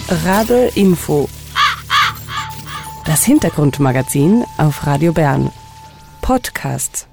Radl Info. Das Hintergrundmagazin auf Radio Bern. Podcast.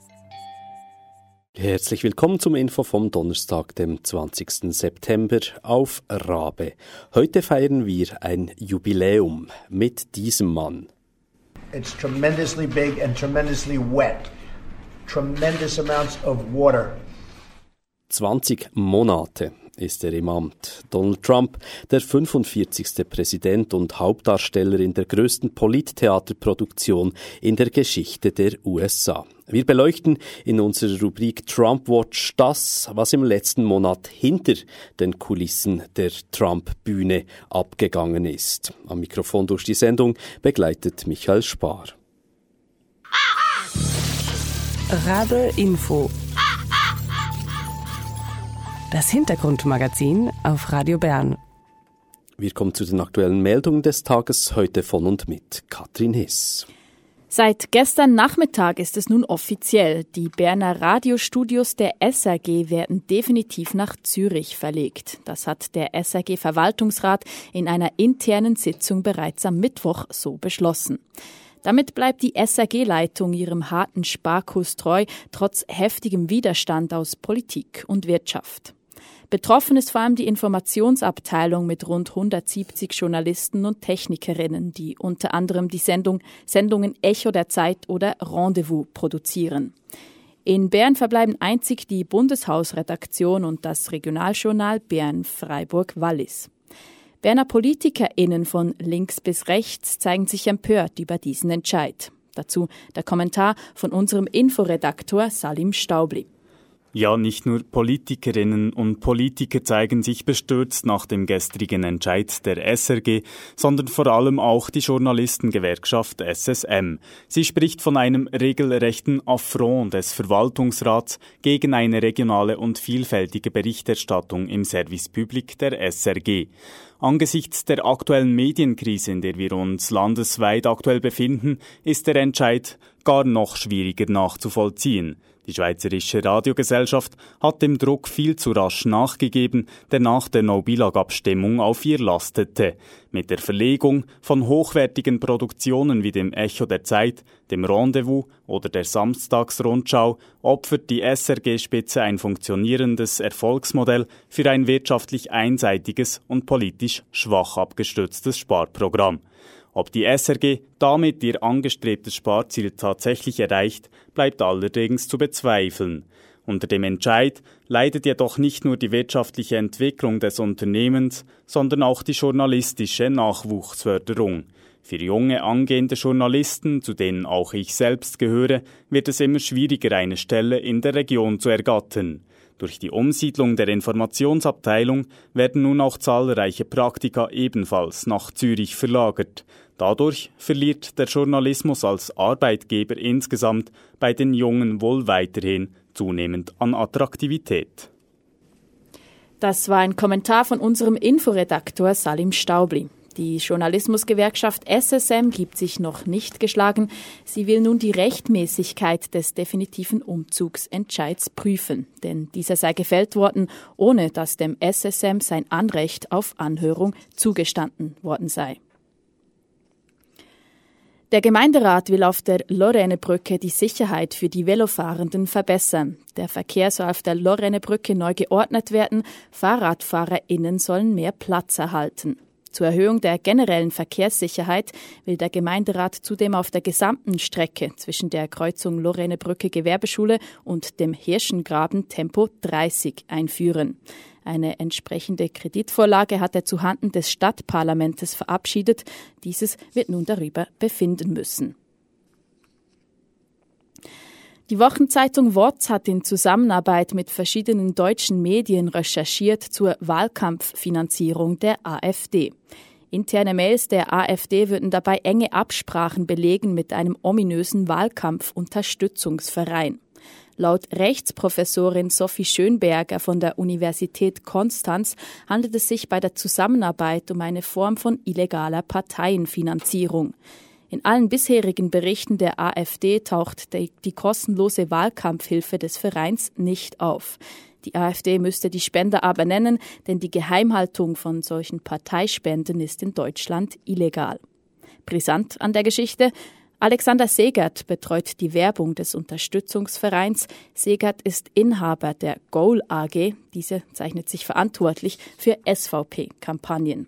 Herzlich willkommen zum Info vom Donnerstag, dem 20. September auf Rabe. Heute feiern wir ein Jubiläum mit diesem Mann. It's tremendously big and tremendously wet. Tremendous amounts of water. 20 Monate ist er im Amt. Donald Trump, der 45. Präsident und Hauptdarsteller in der größten Polittheaterproduktion in der Geschichte der USA. Wir beleuchten in unserer Rubrik Trump Watch das, was im letzten Monat hinter den Kulissen der Trump-Bühne abgegangen ist. Am Mikrofon durch die Sendung begleitet Michael Spar. Radl Info. Das Hintergrundmagazin auf Radio Bern. Wir kommen zu den aktuellen Meldungen des Tages, heute von und mit Katrin Hiss. Seit gestern Nachmittag ist es nun offiziell. Die Berner Radiostudios der SRG werden definitiv nach Zürich verlegt. Das hat der SRG-Verwaltungsrat in einer internen Sitzung bereits am Mittwoch so beschlossen. Damit bleibt die SRG-Leitung ihrem harten Sparkurs treu, trotz heftigem Widerstand aus Politik und Wirtschaft. Betroffen ist vor allem die Informationsabteilung mit rund 170 Journalisten und Technikerinnen, die unter anderem die Sendungen Echo der Zeit oder Rendezvous produzieren. In Bern verbleiben einzig die Bundeshausredaktion und das Regionaljournal Bern-Freiburg-Wallis. Berner PolitikerInnen von links bis rechts zeigen sich empört über diesen Entscheid. Dazu der Kommentar von unserem Inforedaktor Salim Staubli. Ja, nicht nur Politikerinnen und Politiker zeigen sich bestürzt nach dem gestrigen Entscheid der SRG, sondern vor allem auch die Journalistengewerkschaft SSM. Sie spricht von einem regelrechten Affront des Verwaltungsrats gegen eine regionale und vielfältige Berichterstattung im Service Public der SRG. Angesichts der aktuellen Medienkrise, in der wir uns landesweit aktuell befinden, ist der Entscheid gar noch schwieriger nachzuvollziehen. Die Schweizerische Radiogesellschaft hat dem Druck viel zu rasch nachgegeben, der nach der No-Billag-Abstimmung auf ihr lastete. Mit der Verlegung von hochwertigen Produktionen wie dem Echo der Zeit, dem Rendezvous oder der Samstagsrundschau opfert die SRG-Spitze ein funktionierendes Erfolgsmodell für ein wirtschaftlich einseitiges und politisch schwach abgestütztes Sparprogramm. Ob die SRG damit ihr angestrebtes Sparziel tatsächlich erreicht, bleibt allerdings zu bezweifeln. Unter dem Entscheid leidet jedoch nicht nur die wirtschaftliche Entwicklung des Unternehmens, sondern auch die journalistische Nachwuchsförderung. Für junge angehende Journalisten, zu denen auch ich selbst gehöre, wird es immer schwieriger, eine Stelle in der Region zu ergattern. Durch die Umsiedlung der Informationsabteilung werden nun auch zahlreiche Praktika ebenfalls nach Zürich verlagert. Dadurch verliert der Journalismus als Arbeitgeber insgesamt bei den Jungen wohl weiterhin zunehmend an Attraktivität. Das war ein Kommentar von unserem Inforedaktor Salim Staubli. Die Journalismusgewerkschaft SSM gibt sich noch nicht geschlagen. Sie will nun die Rechtmäßigkeit des definitiven Umzugsentscheids prüfen. Denn dieser sei gefällt worden, ohne dass dem SSM sein Anrecht auf Anhörung zugestanden worden sei. Der Gemeinderat will auf der Lorrainebrücke die Sicherheit für die Velofahrenden verbessern. Der Verkehr soll auf der Lorrainebrücke neu geordnet werden. FahrradfahrerInnen sollen mehr Platz erhalten. Zur Erhöhung der generellen Verkehrssicherheit will der Gemeinderat zudem auf der gesamten Strecke zwischen der Kreuzung Lorrainebrücke-Gewerbeschule und dem Hirschengraben Tempo 30 einführen. Eine entsprechende Kreditvorlage hat er zuhanden des Stadtparlamentes verabschiedet. Dieses wird nun darüber befinden müssen. Die Wochenzeitung WOZ hat in Zusammenarbeit mit verschiedenen deutschen Medien recherchiert zur Wahlkampffinanzierung der AfD. Interne Mails der AfD würden dabei enge Absprachen belegen mit einem ominösen Wahlkampfunterstützungsverein. Laut Rechtsprofessorin Sophie Schönberger von der Universität Konstanz handelt es sich bei der Zusammenarbeit um eine Form von illegaler Parteienfinanzierung. In allen bisherigen Berichten der AfD taucht die kostenlose Wahlkampfhilfe des Vereins nicht auf. Die AfD müsste die Spender aber nennen, denn die Geheimhaltung von solchen Parteispenden ist in Deutschland illegal. Brisant an der Geschichte: Alexander Segert betreut die Werbung des Unterstützungsvereins. Segert ist Inhaber der Goal AG. Diese zeichnet sich verantwortlich für SVP-Kampagnen.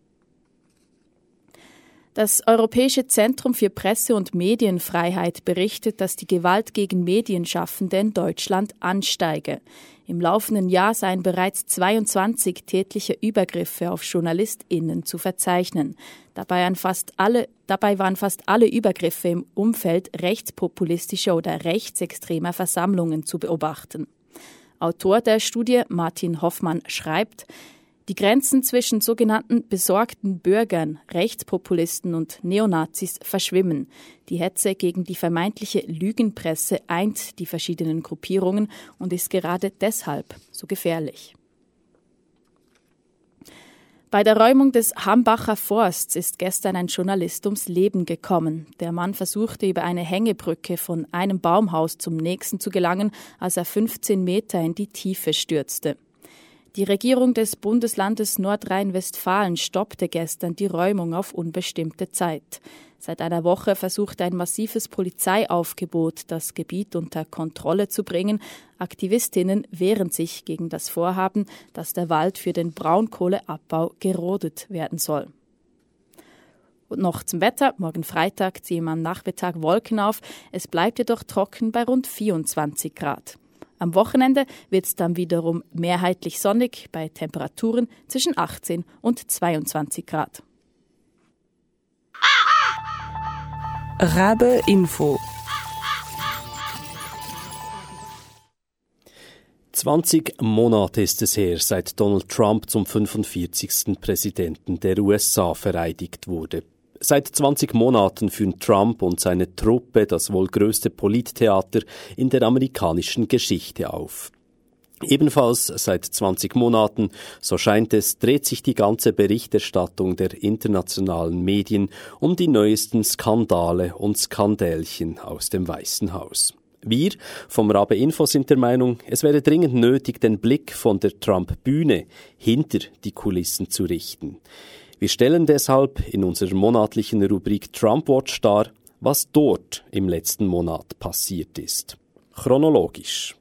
Das Europäische Zentrum für Presse- und Medienfreiheit berichtet, dass die Gewalt gegen Medienschaffende in Deutschland ansteige. Im laufenden Jahr seien bereits 22 tätliche Übergriffe auf JournalistInnen zu verzeichnen. Dabei waren fast alle Übergriffe im Umfeld rechtspopulistischer oder rechtsextremer Versammlungen zu beobachten. Autor der Studie, Martin Hoffmann, schreibt: Die Grenzen zwischen sogenannten besorgten Bürgern, Rechtspopulisten und Neonazis verschwimmen. Die Hetze gegen die vermeintliche Lügenpresse eint die verschiedenen Gruppierungen und ist gerade deshalb so gefährlich. Bei der Räumung des Hambacher Forsts ist gestern ein Journalist ums Leben gekommen. Der Mann versuchte über eine Hängebrücke von einem Baumhaus zum nächsten zu gelangen, als er 15 Meter in die Tiefe stürzte. Die Regierung des Bundeslandes Nordrhein-Westfalen stoppte gestern die Räumung auf unbestimmte Zeit. Seit einer Woche versucht ein massives Polizeiaufgebot, das Gebiet unter Kontrolle zu bringen. Aktivistinnen wehren sich gegen das Vorhaben, dass der Wald für den Braunkohleabbau gerodet werden soll. Und noch zum Wetter. Morgen Freitag ziehen am Nachmittag Wolken auf. Es bleibt jedoch trocken bei rund 24 Grad. Am Wochenende wird es dann wiederum mehrheitlich sonnig bei Temperaturen zwischen 18 und 22 Grad. Rabe Info. 20 Monate ist es her, seit Donald Trump zum 45. Präsidenten der USA vereidigt wurde. Seit 20 Monaten führen Trump und seine Truppe das wohl größte Polittheater in der amerikanischen Geschichte auf. Ebenfalls seit 20 Monaten, so scheint es, dreht sich die ganze Berichterstattung der internationalen Medien um die neuesten Skandale und Skandälchen aus dem Weißen Haus. Wir vom Rabe Info sind der Meinung, es wäre dringend nötig, den Blick von der Trump-Bühne hinter die Kulissen zu richten. Wir stellen deshalb in unserer monatlichen Rubrik Trump Watch dar, was dort im letzten Monat passiert ist. Chronologisch.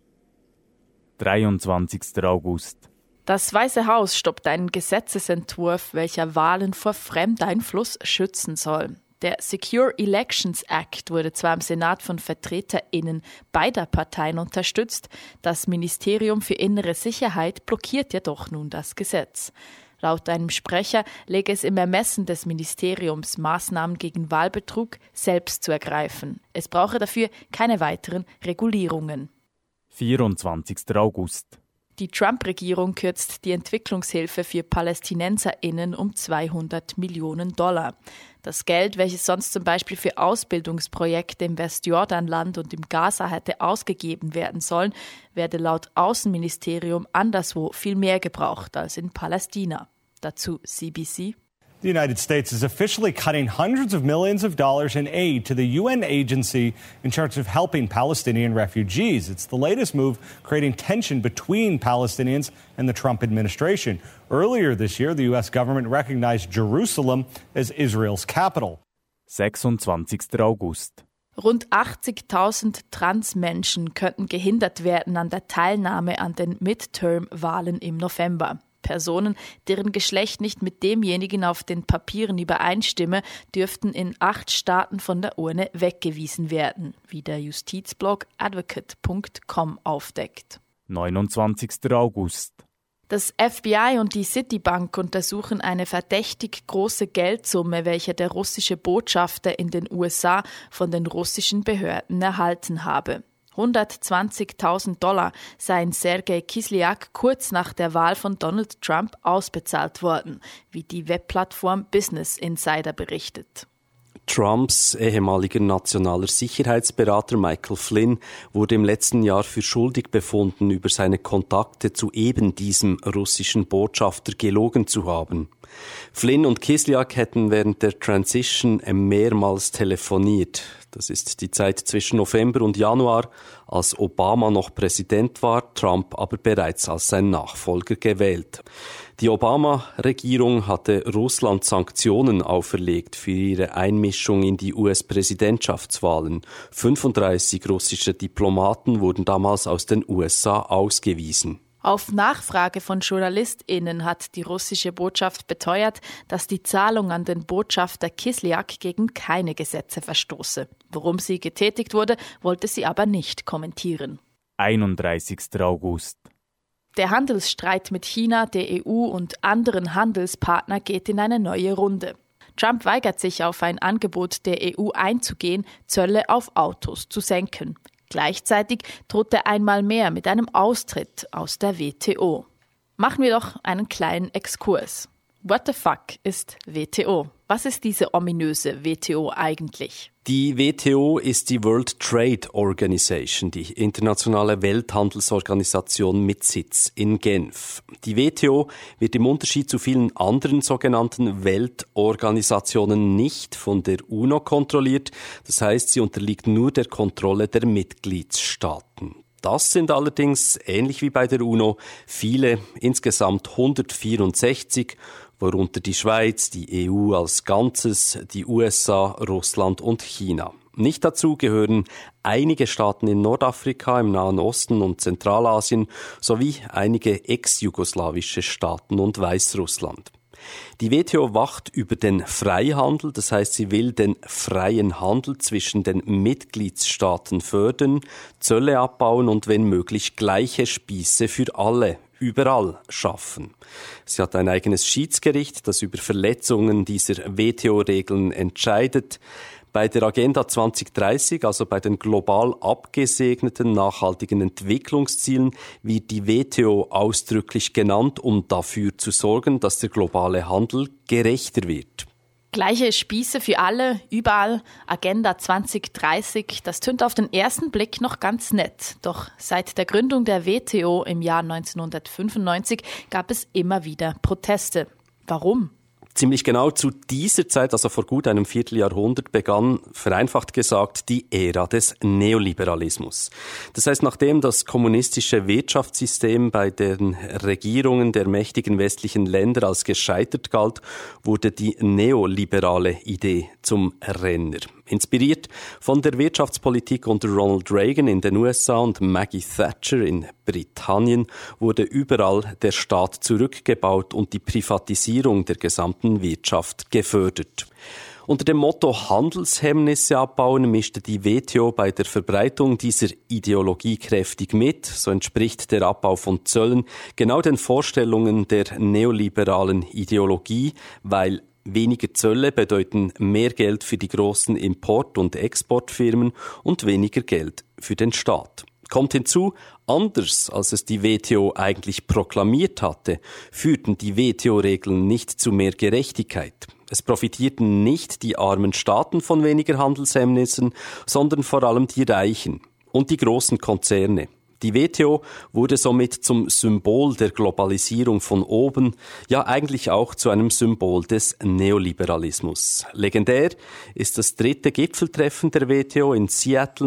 23. August. Das Weiße Haus stoppt einen Gesetzesentwurf, welcher Wahlen vor Fremdeinfluss schützen soll. Der Secure Elections Act wurde zwar im Senat von VertreterInnen beider Parteien unterstützt, das Ministerium für Innere Sicherheit blockiert jedoch nun das Gesetz. Laut einem Sprecher läge es im Ermessen des Ministeriums, Maßnahmen gegen Wahlbetrug selbst zu ergreifen. Es brauche dafür keine weiteren Regulierungen. 24. August. Die Trump-Regierung kürzt die Entwicklungshilfe für PalästinenserInnen um $200 Millionen. Das Geld, welches sonst zum Beispiel für Ausbildungsprojekte im Westjordanland und im Gaza hätte ausgegeben werden sollen, werde laut Außenministerium anderswo viel mehr gebraucht als in Palästina. Dazu CBC. The United States is officially cutting hundreds of millions of dollars in aid to the UN agency in charge of helping Palestinian refugees. It's the latest move creating tension between Palestinians and the Trump administration. Earlier this year, the U.S. government recognized Jerusalem as Israel's capital. 26. August. Rund 80.000 Transmenschen könnten gehindert werden an der Teilnahme an den Midterm-Wahlen im November. Personen, deren Geschlecht nicht mit demjenigen auf den Papieren übereinstimme, dürften in 8 Staaten von der Urne weggewiesen werden, wie der Justizblog advocate.com aufdeckt. 29. August. Das FBI und die Citibank untersuchen eine verdächtig große Geldsumme, welche der russische Botschafter in den USA von den russischen Behörden erhalten habe. $120.000 seien Sergei Kislyak kurz nach der Wahl von Donald Trump ausbezahlt worden, wie die Webplattform Business Insider berichtet. Trumps ehemaliger nationaler Sicherheitsberater Michael Flynn wurde im letzten Jahr für schuldig befunden, über seine Kontakte zu eben diesem russischen Botschafter gelogen zu haben. Flynn und Kislyak hätten während der Transition mehrmals telefoniert. Das ist die Zeit zwischen November und Januar, als Obama noch Präsident war, Trump aber bereits als sein Nachfolger gewählt. Die Obama-Regierung hatte Russland Sanktionen auferlegt für ihre Einmischung in die US-Präsidentschaftswahlen. 35 russische Diplomaten wurden damals aus den USA ausgewiesen. Auf Nachfrage von JournalistInnen hat die russische Botschaft beteuert, dass die Zahlung an den Botschafter Kislyak gegen keine Gesetze verstoße. Warum sie getätigt wurde, wollte sie aber nicht kommentieren. 31. August. Der Handelsstreit mit China, der EU und anderen Handelspartnern geht in eine neue Runde. Trump weigert sich, auf ein Angebot der EU einzugehen, Zölle auf Autos zu senken. Gleichzeitig droht er einmal mehr mit einem Austritt aus der WTO. Machen wir doch einen kleinen Exkurs. What the fuck ist WTO? Was ist diese ominöse WTO eigentlich? Die WTO ist die World Trade Organization, die internationale Welthandelsorganisation mit Sitz in Genf. Die WTO wird im Unterschied zu vielen anderen sogenannten Weltorganisationen nicht von der UNO kontrolliert. Das heißt, sie unterliegt nur der Kontrolle der Mitgliedstaaten. Das sind allerdings, ähnlich wie bei der UNO, viele, insgesamt 164, worunter die Schweiz, die EU als Ganzes, die USA, Russland und China. Nicht dazu gehören einige Staaten in Nordafrika, im Nahen Osten und Zentralasien sowie einige ex-jugoslawische Staaten und Weißrussland. Die WTO wacht über den Freihandel, das heißt, sie will den freien Handel zwischen den Mitgliedstaaten fördern, Zölle abbauen und wenn möglich gleiche Spieße für alle überall schaffen. Sie hat ein eigenes Schiedsgericht, das über Verletzungen dieser WTO-Regeln entscheidet. Bei der Agenda 2030, also bei den global abgesegneten nachhaltigen Entwicklungszielen, wird die WTO ausdrücklich genannt, um dafür zu sorgen, dass der globale Handel gerechter wird. Gleiche Spieße für alle, überall, Agenda 2030, das tönt auf den ersten Blick noch ganz nett. Doch seit der Gründung der WTO im Jahr 1995 gab es immer wieder Proteste. Warum? Ziemlich genau zu dieser Zeit, also vor gut einem Vierteljahrhundert, begann, vereinfacht gesagt, die Ära des Neoliberalismus. Das heißt, nachdem das kommunistische Wirtschaftssystem bei den Regierungen der mächtigen westlichen Länder als gescheitert galt, wurde die neoliberale Idee zum Renner. Inspiriert von der Wirtschaftspolitik unter Ronald Reagan in den USA und Maggie Thatcher in Britannien wurde überall der Staat zurückgebaut und die Privatisierung der gesamten Wirtschaft gefördert. Unter dem Motto Handelshemmnisse abbauen mischte die WTO bei der Verbreitung dieser Ideologie kräftig mit. So entspricht der Abbau von Zöllen genau den Vorstellungen der neoliberalen Ideologie, weil weniger Zölle bedeuten mehr Geld für die großen Import- und Exportfirmen und weniger Geld für den Staat. Kommt hinzu, anders als es die WTO eigentlich proklamiert hatte, führten die WTO-Regeln nicht zu mehr Gerechtigkeit. Es profitierten nicht die armen Staaten von weniger Handelshemmnissen, sondern vor allem die Reichen und die großen Konzerne. Die WTO wurde somit zum Symbol der Globalisierung von oben, ja eigentlich auch zu einem Symbol des Neoliberalismus. Legendär ist das 3. Gipfeltreffen der WTO in Seattle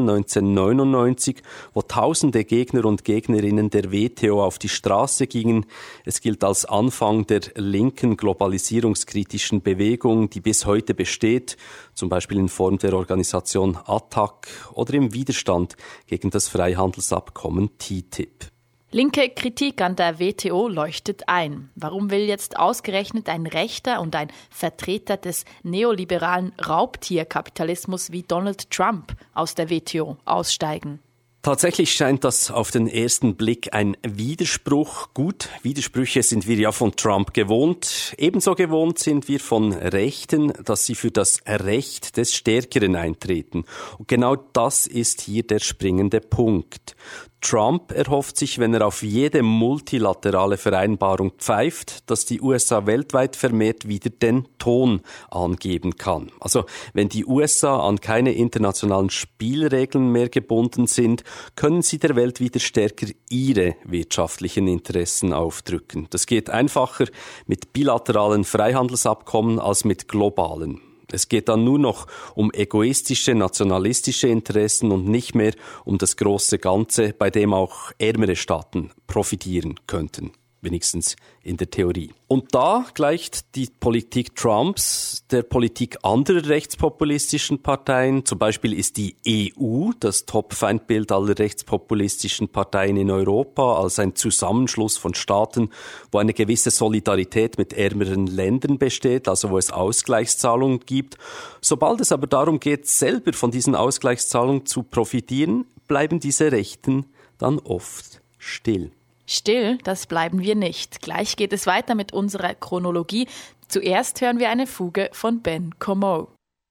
1999, wo tausende Gegner und Gegnerinnen der WTO auf die Straße gingen. Es gilt als Anfang der linken globalisierungskritischen Bewegung, die bis heute besteht, zum Beispiel in Form der Organisation ATTAC oder im Widerstand gegen das Freihandelsabkommen TTIP. Linke Kritik an der WTO leuchtet ein. Warum will jetzt ausgerechnet ein Rechter und ein Vertreter des neoliberalen Raubtierkapitalismus wie Donald Trump aus der WTO aussteigen? Tatsächlich scheint das auf den ersten Blick ein Widerspruch. Gut, Widersprüche sind wir ja von Trump gewohnt. Ebenso gewohnt sind wir von Rechten, dass sie für das Recht des Stärkeren eintreten. Und genau das ist hier der springende Punkt. Trump erhofft sich, wenn er auf jede multilaterale Vereinbarung pfeift, dass die USA weltweit vermehrt wieder den Ton angeben kann. Also wenn die USA an keine internationalen Spielregeln mehr gebunden sind, können sie der Welt wieder stärker ihre wirtschaftlichen Interessen aufdrücken. Das geht einfacher mit bilateralen Freihandelsabkommen als mit globalen. Es geht dann nur noch um egoistische, nationalistische Interessen und nicht mehr um das große Ganze, bei dem auch ärmere Staaten profitieren könnten. Wenigstens in der Theorie. Und da gleicht die Politik Trumps der Politik anderer rechtspopulistischen Parteien. Zum Beispiel ist die EU das Top-Feindbild aller rechtspopulistischen Parteien in Europa als ein Zusammenschluss von Staaten, wo eine gewisse Solidarität mit ärmeren Ländern besteht, also wo es Ausgleichszahlungen gibt. Sobald es aber darum geht, selber von diesen Ausgleichszahlungen zu profitieren, bleiben diese Rechten dann oft still. Still, das bleiben wir nicht. Gleich geht es weiter mit unserer Chronologie. Zuerst hören wir eine Fuge von Ben Comeau.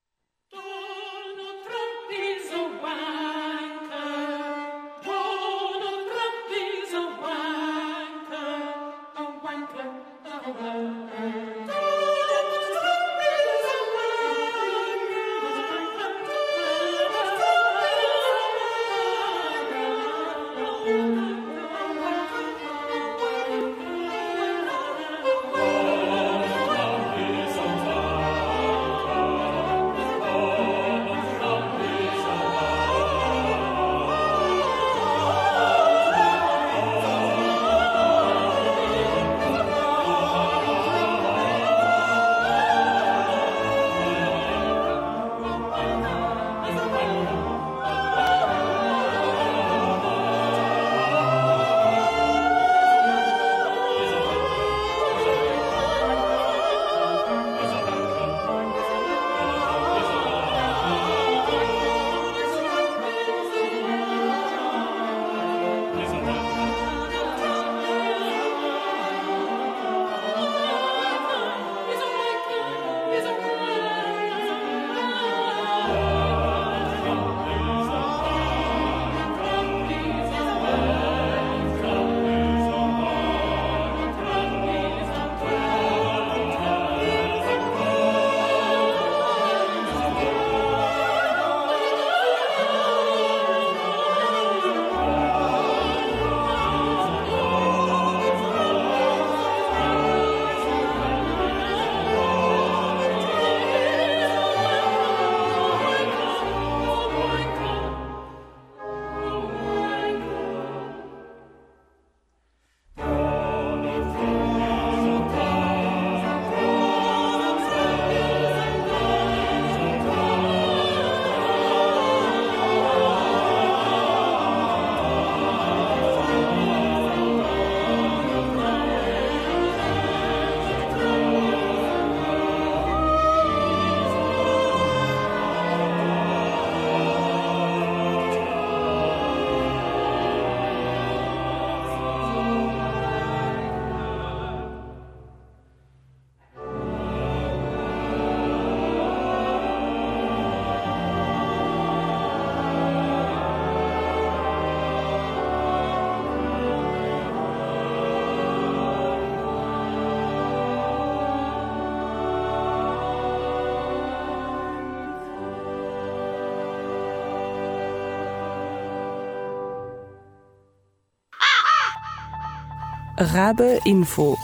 Rabe Info.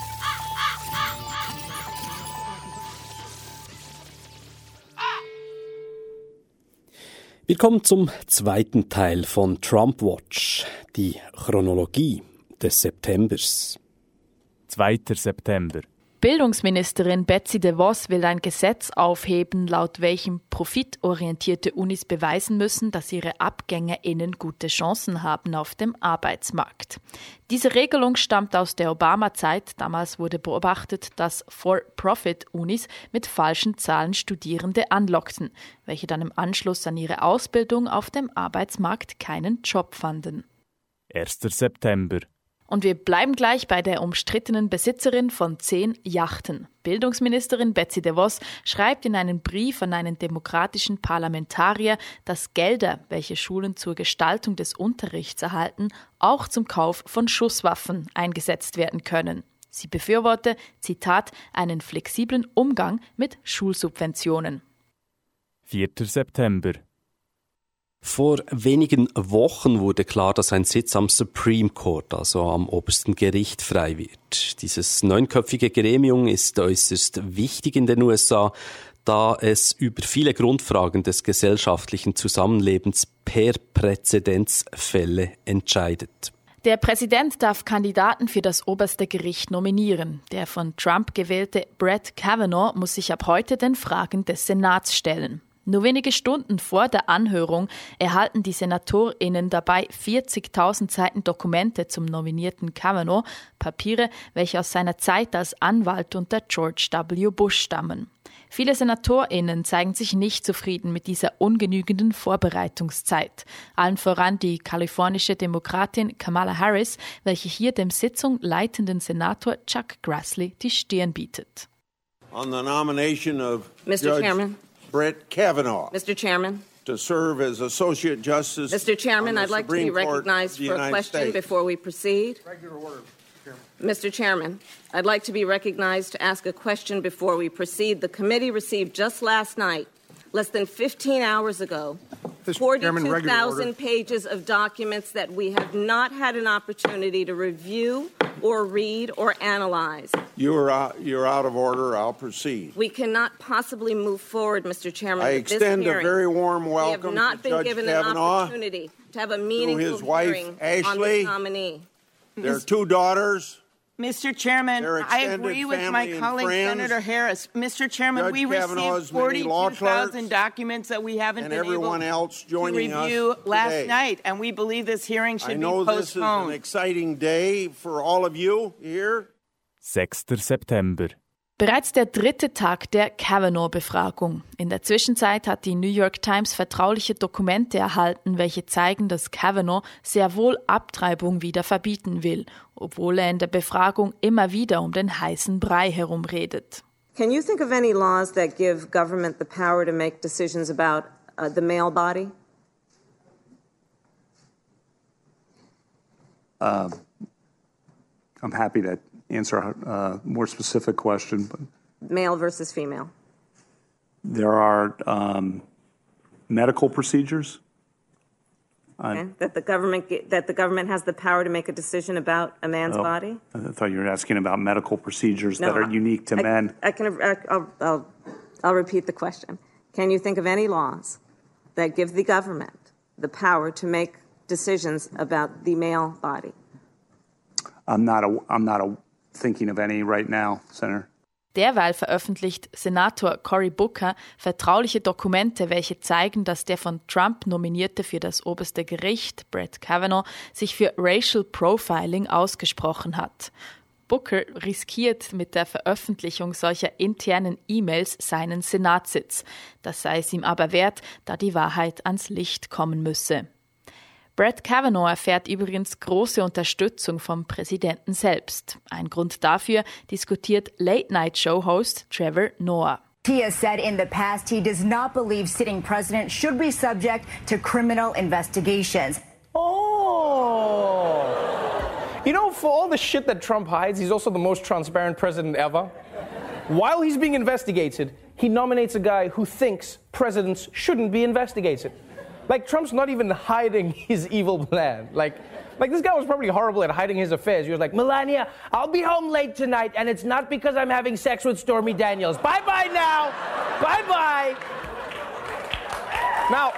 Wir kommen zum zweiten Teil von Trump Watch, die Chronologie des Septembers. 2. September. Bildungsministerin Betsy DeVos will ein Gesetz aufheben, laut welchem profitorientierte Unis beweisen müssen, dass ihre AbgängerInnen gute Chancen haben auf dem Arbeitsmarkt. Diese Regelung stammt aus der Obama-Zeit. Damals wurde beobachtet, dass For-Profit-Unis mit falschen Zahlen Studierende anlockten, welche dann im Anschluss an ihre Ausbildung auf dem Arbeitsmarkt keinen Job fanden. 1. September. Und wir bleiben gleich bei der umstrittenen Besitzerin von 10 Yachten. Bildungsministerin Betsy DeVos schreibt in einem Brief an einen demokratischen Parlamentarier, dass Gelder, welche Schulen zur Gestaltung des Unterrichts erhalten, auch zum Kauf von Schusswaffen eingesetzt werden können. Sie befürworte, Zitat, einen flexiblen Umgang mit Schulsubventionen. 4. September. Vor wenigen Wochen wurde klar, dass ein Sitz am Supreme Court, also am obersten Gericht, frei wird. Dieses 9-köpfige Gremium ist äußerst wichtig in den USA, da es über viele Grundfragen des gesellschaftlichen Zusammenlebens per Präzedenzfälle entscheidet. Der Präsident darf Kandidaten für das oberste Gericht nominieren. Der von Trump gewählte Brett Kavanaugh muss sich ab heute den Fragen des Senats stellen. Nur wenige Stunden vor der Anhörung erhalten die SenatorInnen dabei 40.000 Seiten Dokumente zum nominierten Kavanaugh, Papiere, welche aus seiner Zeit als Anwalt unter George W. Bush stammen. Viele SenatorInnen zeigen sich nicht zufrieden mit dieser ungenügenden Vorbereitungszeit. Allen voran die kalifornische Demokratin Kamala Harris, welche hier dem Sitzung leitenden Senator Chuck Grassley die Stirn bietet. On the nomination of Mr. Chairman. Brett Kavanaugh. Mr. Chairman. To serve as Associate Justice. Mr. Chairman, I'd like to be recognized for a question before we proceed. Regular order, Chairman. Mr. Chairman, I'd like to be recognized to ask a question before we proceed. The committee received just last night, less than 15 hours ago, 42,000 pages of documents that we have not had an opportunity to review or read or analyze. You're out of order. I'll proceed. We cannot possibly move forward, Mr. Chairman, I with this extend hearing. a very warm We have welcome not to been Judge given Kavanaugh, an opportunity to have a meaningful his wife, hearing on Ashley. this nominee. Their 2 daughters. Mr. Chairman, I agree with my colleague Senator Harris. Mr. Chairman, Judge we received 42,000 documents that we haven't been able to review last night, and we believe this hearing should be postponed. I know this is an exciting day for all of you here. 6. September. Bereits der 3. Tag der Kavanaugh-Befragung. In der Zwischenzeit hat die New York Times vertrauliche Dokumente erhalten, welche zeigen, dass Kavanaugh sehr wohl Abtreibung wieder verbieten will, obwohl er in der Befragung immer wieder um den heißen Brei herumredet. Can you think of any laws that give government the power to make decisions about the male body? I'm happy to answer a more specific question. But male versus female. There are medical procedures. Okay. That the government has the power to make a decision about a man's body. I thought you were asking about medical procedures that are unique to men. I'll repeat the question. Can you think of any laws that give the government the power to make decisions about the male body? I'm not thinking of any right now, Senator. Derweil veröffentlicht Senator Cory Booker vertrauliche Dokumente, welche zeigen, dass der von Trump nominierte für das oberste Gericht, Brett Kavanaugh, sich für Racial Profiling ausgesprochen hat. Booker riskiert mit der Veröffentlichung solcher internen E-Mails seinen Senatssitz. Das sei es ihm aber wert, da die Wahrheit ans Licht kommen müsse. Brett Kavanaugh erfährt übrigens große Unterstützung vom Präsidenten selbst. Ein Grund dafür diskutiert Late-Night-Show-Host Trevor Noah. He has said in the past he does not believe sitting president should be subject to criminal investigations. Oh! You know, for all the shit that Trump hides, he's also the most transparent president ever. While he's being investigated, he nominates a guy who thinks presidents shouldn't be investigated. Like, Trump's not even hiding his evil plan. Like this guy was probably horrible at hiding his affairs. He was like, Melania, I'll be home late tonight, and it's not because I'm having sex with Stormy Daniels. Bye-bye now. Bye-bye. Now.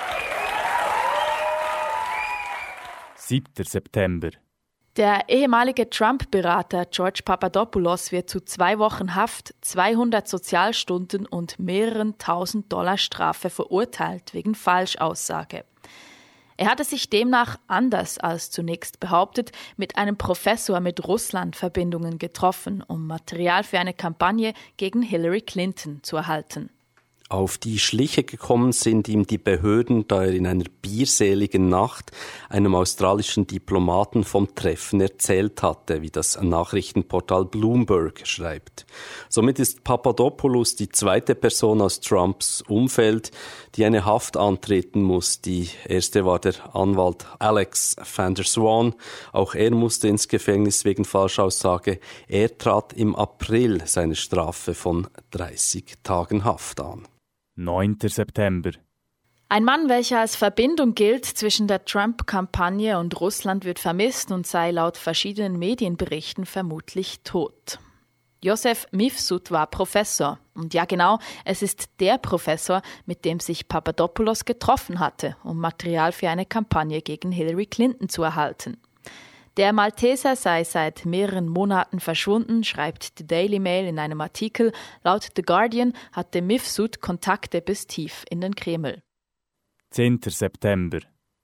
7. September. Der ehemalige Trump-Berater George Papadopoulos wird zu 2 Wochen Haft, 200 Sozialstunden und mehreren $1.000 Strafe verurteilt wegen Falschaussage. Er hatte sich demnach, anders als zunächst behauptet, mit einem Professor mit Russland-Verbindungen getroffen, um Material für eine Kampagne gegen Hillary Clinton zu erhalten. Auf die Schliche gekommen sind ihm die Behörden, da er in einer bierseligen Nacht einem australischen Diplomaten vom Treffen erzählt hatte, wie das Nachrichtenportal Bloomberg schreibt. Somit ist Papadopoulos die zweite Person aus Trumps Umfeld, die eine Haft antreten muss. Die erste war der Anwalt Alex van der Zwaan. Auch er musste ins Gefängnis wegen Falschaussage. Er trat im April seine Strafe von 30 Tagen Haft an. 9. September. Ein Mann, welcher als Verbindung gilt zwischen der Trump-Kampagne und Russland, wird vermisst und sei laut verschiedenen Medienberichten vermutlich tot. Josef Mifsud war Professor. Und ja genau, es ist der Professor, mit dem sich Papadopoulos getroffen hatte, um Material für eine Kampagne gegen Hillary Clinton zu erhalten. Der Malteser sei seit mehreren Monaten verschwunden, schreibt The Daily Mail in einem Artikel. Laut The Guardian hatte Mifsud Kontakte bis tief in den Kreml. 10. September.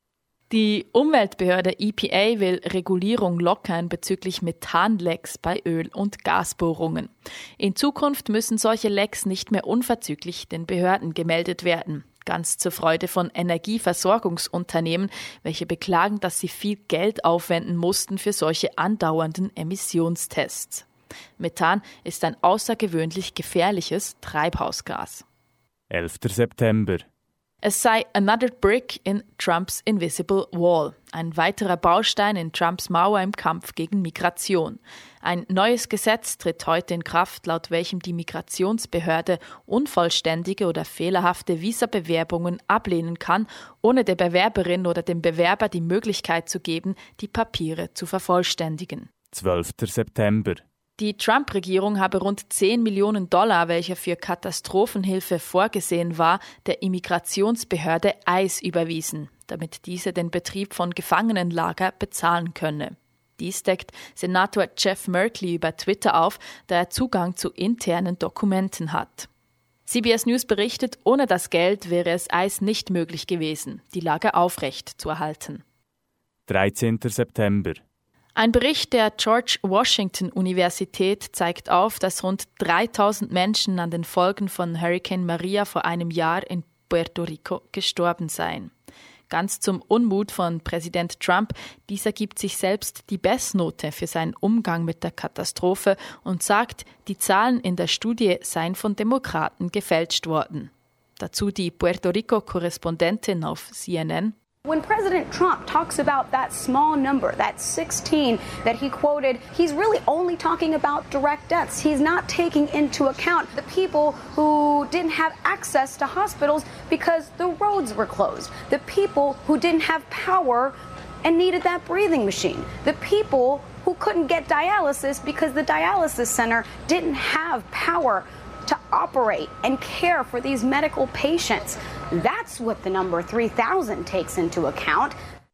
Die Umweltbehörde EPA will Regulierung lockern bezüglich Methanlecks bei Öl- und Gasbohrungen. In Zukunft müssen solche Lecks nicht mehr unverzüglich den Behörden gemeldet werden. Ganz zur Freude von Energieversorgungsunternehmen, welche beklagen, dass sie viel Geld aufwenden mussten für solche andauernden Emissionstests. Methan ist ein außergewöhnlich gefährliches Treibhausgas. 11. September. Es sei another brick in Trumps invisible wall, ein weiterer Baustein in Trumps Mauer im Kampf gegen Migration. Ein neues Gesetz tritt heute in Kraft, laut welchem die Migrationsbehörde unvollständige oder fehlerhafte Visabewerbungen ablehnen kann, ohne der Bewerberin oder dem Bewerber die Möglichkeit zu geben, die Papiere zu vervollständigen. 12. September. Die Trump-Regierung habe rund 10 Millionen Dollar, welche für Katastrophenhilfe vorgesehen war, der Immigrationsbehörde ICE überwiesen, damit diese den Betrieb von Gefangenenlager bezahlen könne. Dies deckt Senator Jeff Merkley über Twitter auf, da er Zugang zu internen Dokumenten hat. CBS News berichtet, ohne das Geld wäre es ICE nicht möglich gewesen, die Lager aufrecht zu erhalten. 13. September. Ein Bericht der George Washington Universität zeigt auf, dass rund 3000 Menschen an den Folgen von Hurricane Maria vor einem Jahr in Puerto Rico gestorben seien. Ganz zum Unmut von Präsident Trump, dieser gibt sich selbst die Bestnote für seinen Umgang mit der Katastrophe und sagt, die Zahlen in der Studie seien von Demokraten gefälscht worden. Dazu die Puerto Rico-Korrespondentin auf CNN. When President Trump talks about that small number, that 16 that he quoted, he's really only talking about direct deaths. He's not taking into account the people who didn't have access to hospitals because the roads were closed, the people who didn't have power and needed that breathing machine, the people who couldn't get dialysis because the dialysis center didn't have power to operate and care for these medical patients. That's what the number 3000 takes into account.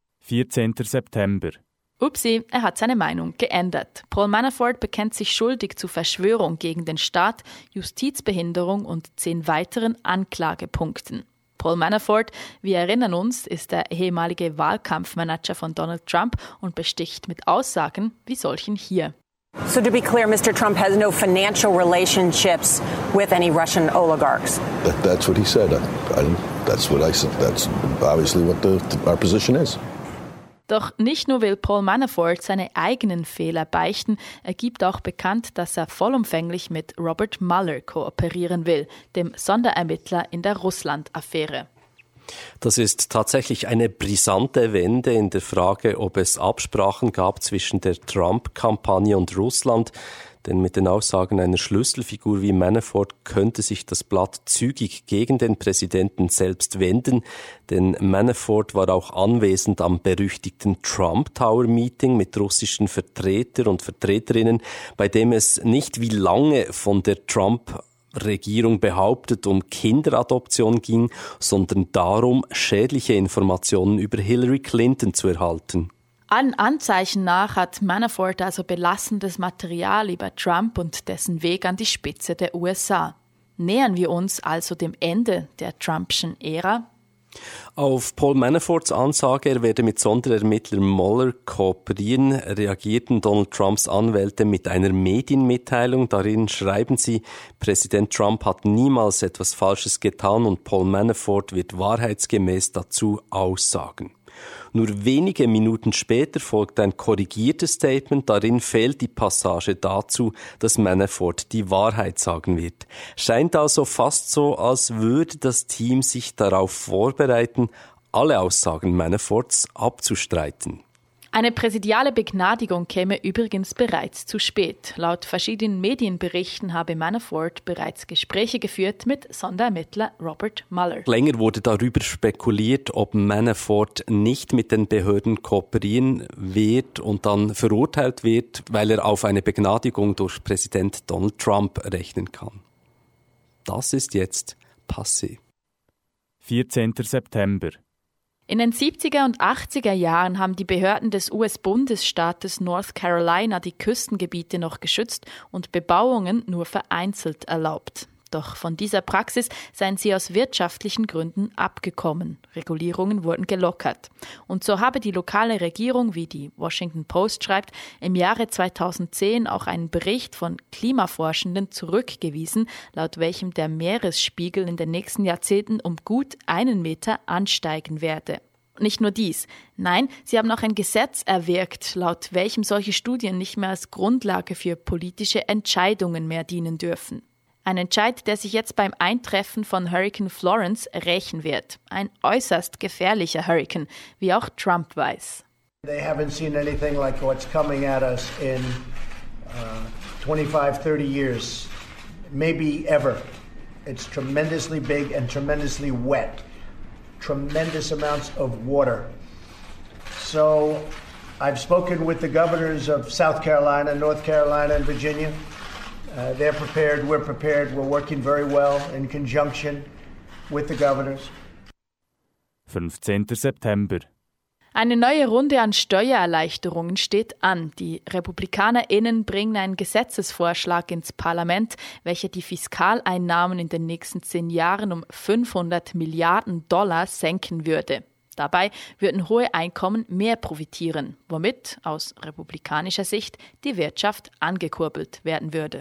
14. September. Upsi, er hat seine Meinung geändert. Paul Manafort bekennt sich schuldig zu Verschwörung gegen den Staat, Justizbehinderung und 10 weiteren Anklagepunkten. Paul Manafort, wir erinnern uns, ist der ehemalige Wahlkampfmanager von Donald Trump und besticht mit Aussagen wie solchen hier. So to be clear, Mr. Trump has no financial relationships with any Russian oligarchs. That's what he said. That's what I said. That's obviously what our position is. Doch nicht nur will Paul Manafort seine eigenen Fehler beichten, er gibt auch bekannt, dass er vollumfänglich mit Robert Mueller kooperieren will, dem Sonderermittler in der Russland-Affäre. Das ist tatsächlich eine brisante Wende in der Frage, ob es Absprachen gab zwischen der Trump-Kampagne und Russland. Denn mit den Aussagen einer Schlüsselfigur wie Manafort könnte sich das Blatt zügig gegen den Präsidenten selbst wenden. Denn Manafort war auch anwesend am berüchtigten Trump Tower Meeting mit russischen Vertretern und Vertreterinnen, bei dem es nicht wie lange von der Trump-Regierung behauptet um Kinderadoption ging, sondern darum, schädliche Informationen über Hillary Clinton zu erhalten. Allen Anzeichen nach hat Manafort also belastendes Material über Trump und dessen Weg an die Spitze der USA. Nähern wir uns also dem Ende der Trumpschen Ära? Auf Paul Manaforts Ansage, er werde mit Sonderermittler Mueller kooperieren, reagierten Donald Trumps Anwälte mit einer Medienmitteilung. Darin schreiben sie, Präsident Trump hat niemals etwas Falsches getan und Paul Manafort wird wahrheitsgemäß dazu aussagen. Nur wenige Minuten später folgt ein korrigiertes Statement, darin fehlt die Passage dazu, dass Manafort die Wahrheit sagen wird. Scheint also fast so, als würde das Team sich darauf vorbereiten, alle Aussagen Manaforts abzustreiten. Eine präsidiale Begnadigung käme übrigens bereits zu spät. Laut verschiedenen Medienberichten habe Manafort bereits Gespräche geführt mit Sonderermittler Robert Mueller. Länger wurde darüber spekuliert, ob Manafort nicht mit den Behörden kooperieren wird und dann verurteilt wird, weil er auf eine Begnadigung durch Präsident Donald Trump rechnen kann. Das ist jetzt passé. 14. September. In den 70er und 80er Jahren haben die Behörden des US-Bundesstaates North Carolina die Küstengebiete noch geschützt und Bebauungen nur vereinzelt erlaubt. Doch von dieser Praxis seien sie aus wirtschaftlichen Gründen abgekommen. Regulierungen wurden gelockert. Und so habe die lokale Regierung, wie die Washington Post schreibt, im Jahre 2010 auch einen Bericht von Klimaforschenden zurückgewiesen, laut welchem der Meeresspiegel in den nächsten Jahrzehnten um gut 1 Meter ansteigen werde. Nicht nur dies. Nein, sie haben auch ein Gesetz erwirkt, laut welchem solche Studien nicht mehr als Grundlage für politische Entscheidungen mehr dienen dürfen. Ein Entscheid, der sich jetzt beim Eintreffen von Hurricane Florence rächen wird. Ein äußerst gefährlicher Hurrikan, wie auch Trump weiß. They haven't seen anything like what's coming at us in 25, 30 years, maybe ever. It's tremendously big and tremendously wet. Tremendous amounts of water. So I've spoken with the governors of South Carolina, North Carolina and Virginia. They're prepared, we're prepared, we're working very well in conjunction with the governors. 15. September. Eine neue Runde an Steuererleichterungen steht an. Die RepublikanerInnen bringen einen Gesetzesvorschlag ins Parlament, welcher die Fiskaleinnahmen in den nächsten 10 Jahren um $500 Milliarden senken würde. Dabei würden hohe Einkommen mehr profitieren, womit aus republikanischer Sicht die Wirtschaft angekurbelt werden würde.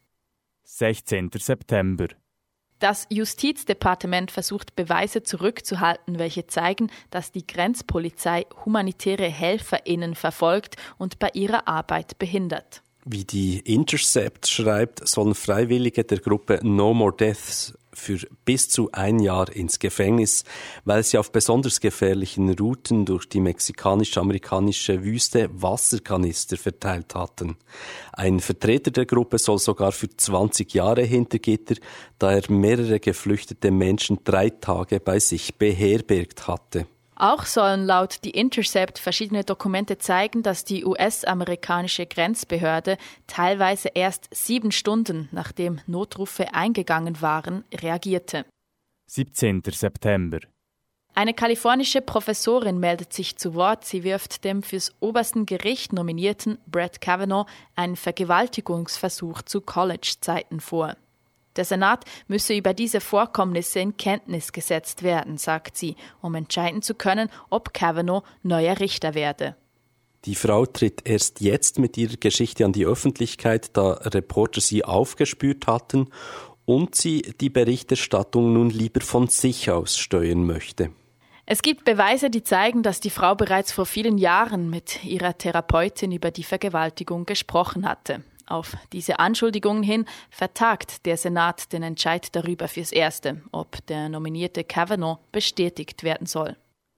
16. September. Das Justizdepartement versucht Beweise zurückzuhalten, welche zeigen, dass die Grenzpolizei humanitäre HelferInnen verfolgt und bei ihrer Arbeit behindert. Wie die Intercept schreibt, sollen Freiwillige der Gruppe No More Deaths für bis zu 1 Jahr ins Gefängnis, weil sie auf besonders gefährlichen Routen durch die mexikanisch-amerikanische Wüste Wasserkanister verteilt hatten. Ein Vertreter der Gruppe soll sogar für 20 Jahre hinter Gitter, da er mehrere geflüchtete Menschen 3 Tage bei sich beherbergt hatte. Auch sollen laut The Intercept verschiedene Dokumente zeigen, dass die US-amerikanische Grenzbehörde teilweise erst 7 Stunden, nachdem Notrufe eingegangen waren, reagierte. 17. September. Eine kalifornische Professorin meldet sich zu Wort. Sie wirft dem fürs obersten Gericht nominierten Brett Kavanaugh einen Vergewaltigungsversuch zu College-Zeiten vor. Der Senat müsse über diese Vorkommnisse in Kenntnis gesetzt werden, sagt sie, um entscheiden zu können, ob Kavanaugh neuer Richter werde. Die Frau tritt erst jetzt mit ihrer Geschichte an die Öffentlichkeit, da Reporter sie aufgespürt hatten und sie die Berichterstattung nun lieber von sich aus steuern möchte. Es gibt Beweise, die zeigen, dass die Frau bereits vor vielen Jahren mit ihrer Therapeutin über die Vergewaltigung gesprochen hatte. Auf diese Anschuldigungen hin vertagt der Senat den Entscheid darüber fürs Erste, ob der nominierte Kavanaugh bestätigt werden soll.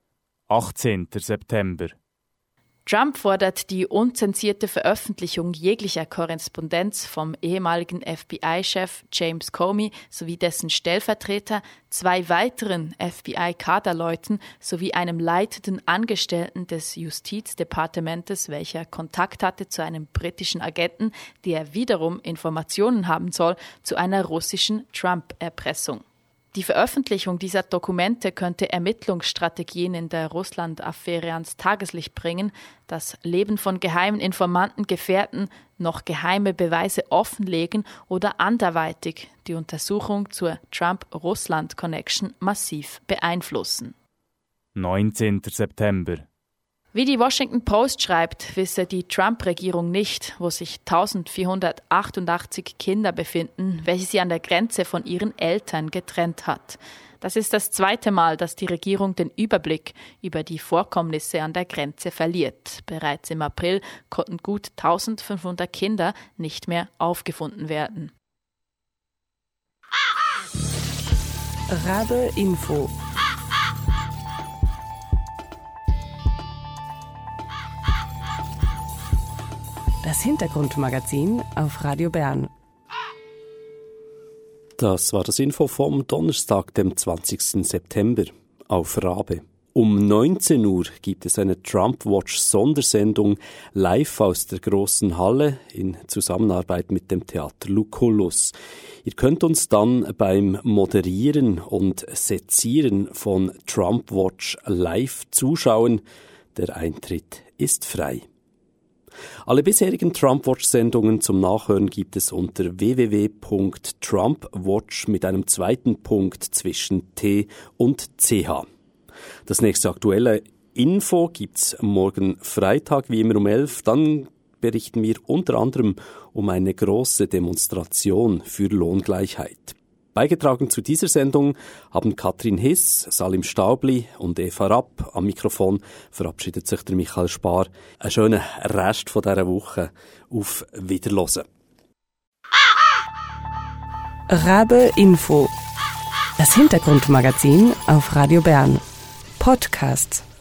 18. September. Trump fordert die unzensierte Veröffentlichung jeglicher Korrespondenz vom ehemaligen FBI-Chef James Comey sowie dessen Stellvertreter, 2 weiteren FBI-Kaderleuten sowie einem leitenden Angestellten des Justizdepartementes, welcher Kontakt hatte zu einem britischen Agenten, der wiederum Informationen haben soll zu einer russischen Trump-Erpressung. Die Veröffentlichung dieser Dokumente könnte Ermittlungsstrategien in der Russland-Affäre ans Tageslicht bringen, das Leben von geheimen Informanten gefährden, noch geheime Beweise offenlegen oder anderweitig die Untersuchung zur Trump-Russland-Connection massiv beeinflussen. 19. September. Wie die Washington Post schreibt, wisse die Trump-Regierung nicht, wo sich 1488 Kinder befinden, welche sie an der Grenze von ihren Eltern getrennt hat. Das ist das zweite Mal, dass die Regierung den Überblick über die Vorkommnisse an der Grenze verliert. Bereits im April konnten gut 1500 Kinder nicht mehr aufgefunden werden. Rabe Info. Das Hintergrundmagazin auf Radio Bern. Das war das Info vom Donnerstag, dem 20. September auf Rabe. Um 19 Uhr gibt es eine Trump-Watch-Sondersendung live aus der Großen Halle in Zusammenarbeit mit dem Theater Lucullus. Ihr könnt uns dann beim Moderieren und Sezieren von Trump-Watch live zuschauen. Der Eintritt ist frei. Alle bisherigen Trump-Watch-Sendungen zum Nachhören gibt es unter www.trumpwatch mit einem zweiten Punkt zwischen T und CH. Das nächste aktuelle Info gibt's morgen Freitag, wie immer um 11. Dann berichten wir unter anderem um eine große Demonstration für Lohngleichheit. Beigetragen zu dieser Sendung haben Katrin Hiss, Salim Staubli und Eva Rapp. Am Mikrofon verabschiedet sich der Michael Spar. Einen schönen Rest von dieser Woche. Auf Wiederhören. Rabe Info. Das Hintergrundmagazin auf Radio Bern. Podcasts.